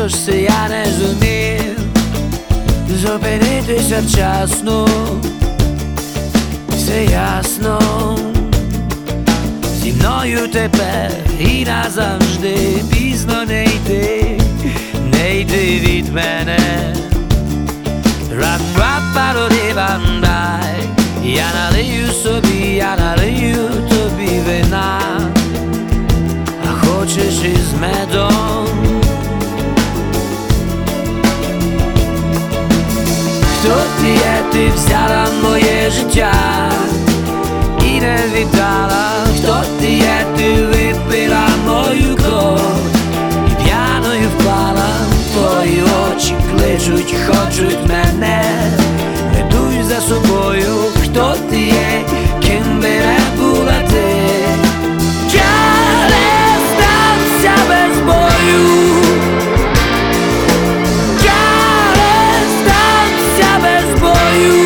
що ж це я не зумів зупинитися вчасно, все ясно, зі мною тепер і назавжди пізно не йди, не йди від мене. Рап-рап-пароди-бандай, я налию собі, я налию тобі вина, а хочеш із медом. Хто ти є, ти взяла моє життя і не віддала. Хто ти є, ти випила мою кров і п'яною впала. Твої очі кличуть, хочуть мене, ведуть за собою. Хто ти є, ким би не була ти, я не здамся без бою. Я не здамся без бою.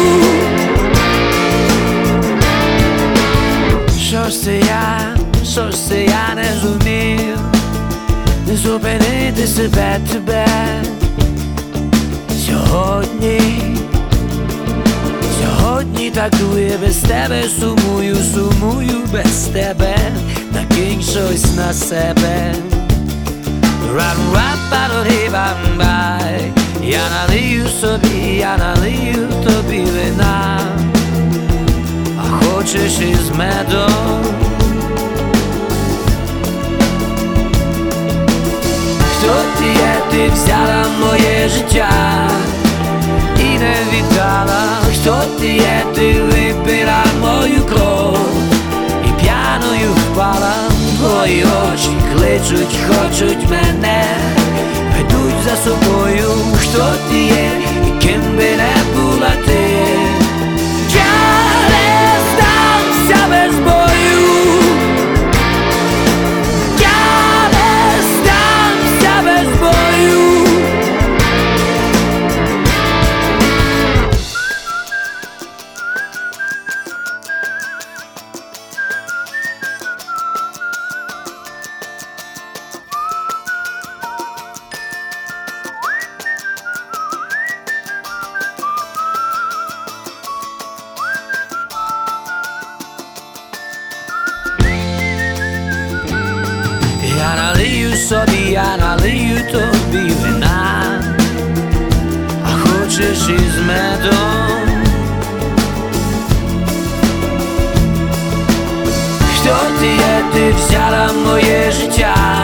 Що ж це я не зумів зупинити себе, тебе Сьогодні так дує без тебе, сумую без тебе, накинь щось на себе. Рап-рап-пароди-бамбай, я налию собі, я налию тобі вина, а хочеш із медом. Хто ти є, ти взяла моє життя і не віддала. Хто ти є, ти випила мою кров і п'яною впала. Твої очі кличуть, хочуть мене, ведуть за собою. Хто ти є, і ким би не була ти, я не здамся без бою. Я не здамся без бою. Я налию собі, я налию тобі вина, а хочеш із медом. Хто ти є, ти взяла моє життя